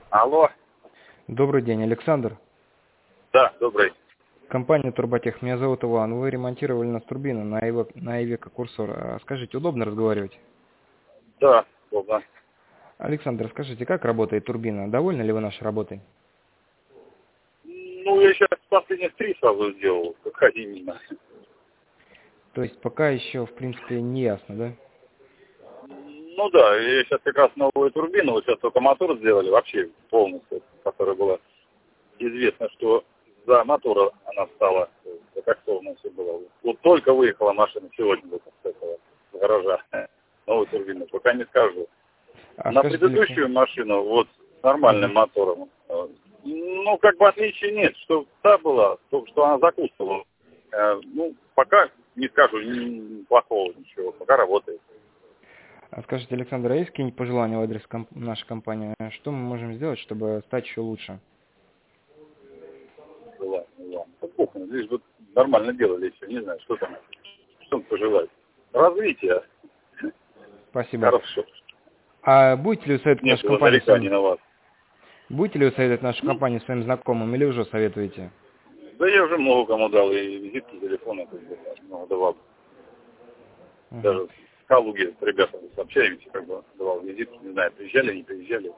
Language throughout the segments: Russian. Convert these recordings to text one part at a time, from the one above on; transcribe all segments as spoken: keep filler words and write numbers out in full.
Алло. Добрый день, Александр. Да, добрый. Компания Турботех. Меня зовут Иван. Вы ремонтировали у нас турбину на Ивек, на Ивека Курсор. А скажите, удобно разговаривать? Да, удобно. Александр, скажите, как работает турбина? Довольны ли вы нашей работой? Ну, я сейчас последних три сразу сделал, как именно. То есть пока еще, в принципе, не ясно, да? Ну да, я сейчас как раз новую турбину, вот сейчас только мотор сделали, вообще полностью, которая была известно, что за мотора она стала, закоксована все было. Вот только выехала машина сегодня вот с этого с гаража, новую турбину, пока не скажу. А На скажите, Александр, предыдущую машину, вот с нормальным Мгм. мотором, э, ну, как бы отличия нет, что та была, то, что она закусывала. Э, Ну, пока не скажу ни плохого ничего, пока работает. а скажите, Александр, а есть какие-нибудь пожелания в адрес комп- нашей компании? Что мы можем сделать, чтобы стать еще лучше? Ладно, ладно. Ну, похуй, лишь бы нормально делали все, не знаю, что там, что там пожелать. Развитие. Спасибо. Хорошо. А будете ли вы советовать Нет нашу компанию нареканий своим, на вас. будете ли вы советовать нашу Ну, компанию своим знакомым или уже советуете? да я уже много кому дал, и визитки, телефоны, как бы, много давал. Мгм. Даже в Калуге с ребятами общаемся, как бы давал визитки, не знаю, приезжали, не приезжали.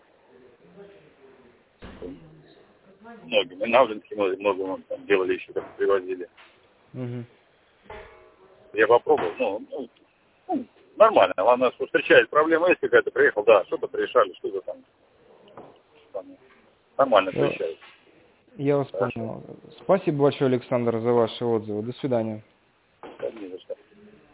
Многим. И Навжинский много, много вон там делали еще, как привозили. Мгм. Я попробовал, ну, ну, ну, нормально. Главное, что встречает проблема, есть какая-то, приехал, да, что-то решали, что-то там, там нормально Я, встречают. я вас Хорошо. понял. Спасибо большое, Александр, за ваши отзывы. До свидания. Да, не за что.